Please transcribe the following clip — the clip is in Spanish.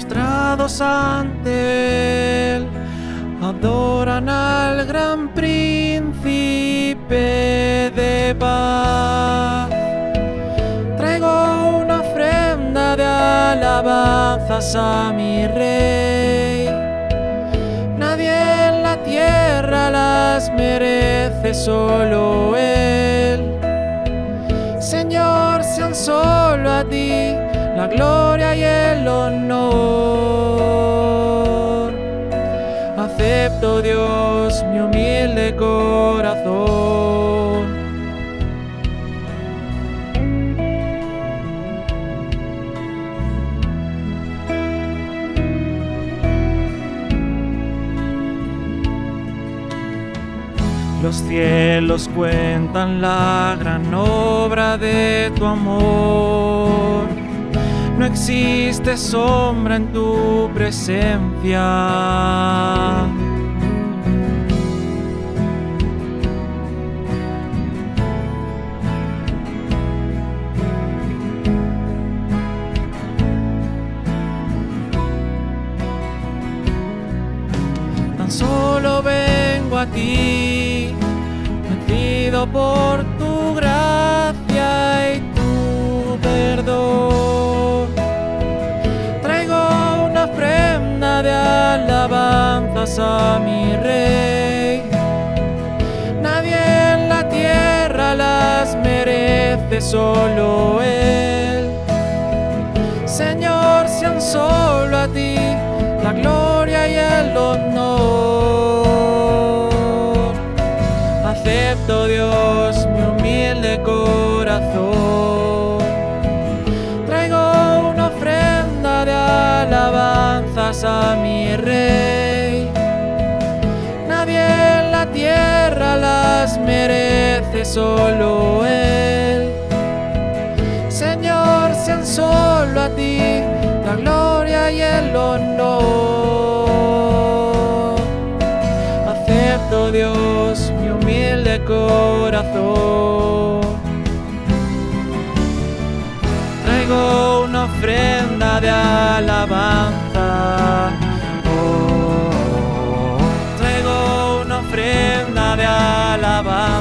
postrados ante él, adoran al gran príncipe de paz. Traigo una ofrenda de alabanzas a mi rey. Nadie en la tierra las merece, solo él. Señor, sean solo a ti la gloria y el honor. Acepto, Dios, mi humilde corazón. Los cielos cuentan la gran obra de tu amor. No existe sombra en tu presencia. Tan solo vengo a ti, vencido por tu gracia y tu perdón. Traigo una ofrenda de alabanzas a mi rey. Nadie en la tierra las merece, solo él. Señor, sean solo a ti la gloria y el honor. Acepto, Dios, mi humilde corazón. Traigo una ofrenda de alabanzas a mi rey. Nadie en la tierra las merece, solo él. Señor, sean solo a ti la gloria y el honor. Acepto, Dios, mi humilde corazón. Traigo una ofrenda de alabanza. Oh, traigo una ofrenda de alabanza.